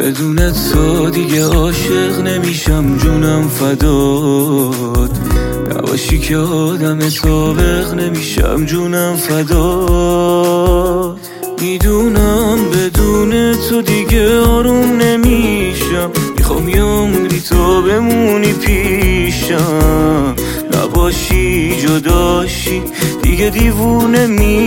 بدون تو دیگه عاشق نمیشم، جونم فدات نباشی که آدم سابق نمیشم، جونم فدات. میدونم بدون تو دیگه آروم نمیشم، میخوام یه عمری تو بمونی پیشم، نباشی جداشی دیگه دیوونه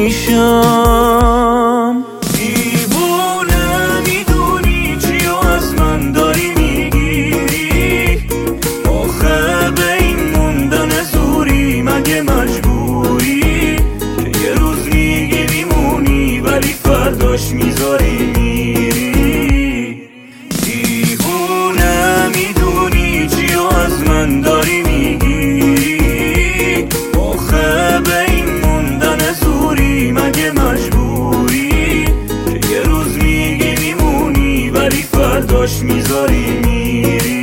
میشم. دیوونه میدونی چی از من داری میگیری، آخه به این موندن زوری مگه مجبوری که یه روز میگی میمونی ولی فرداش میذاری میری. دیوونه میدونی چی از من داری میگیری، آخه به این موندن زوری مگه مجبوری که یه روز میگی میمونی ولی فرداش میذاری میری.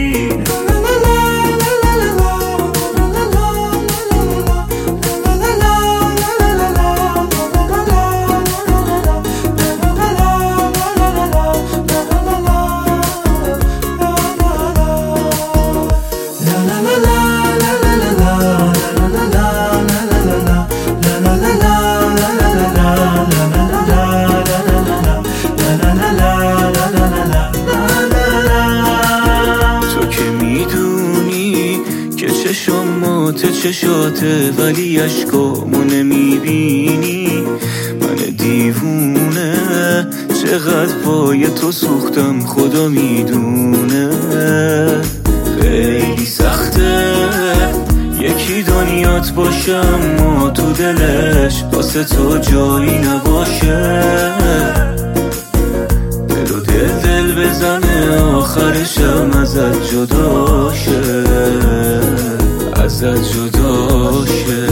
چشاته ولی اشکامو نمیبینی، من دیوونه چقدر پای تو سوختم خدا میدونه. خیلی سخته یکی دنیات باشم ما تو دلش واسه تو جایی نباشه، دل و دل بزنه آخرشم ازت جداشه، ازت جداشه.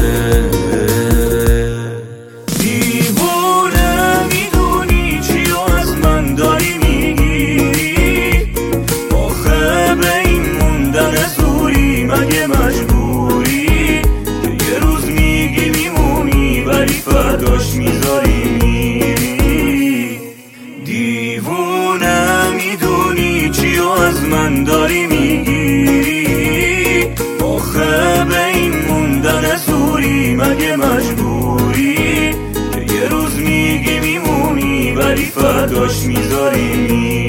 دیوونه میدونی چی از من داری میگیری، آخه به این موندن زوری مگه مجبوری که یه روز میگی میمونی ولی فرداش میذاری میری. دیوونه میدونی چی از من داری میگیری، آخه به این موندن زوری مگه مجبوری که یه روز میگی میمونی ولی فرداش میذاری میری.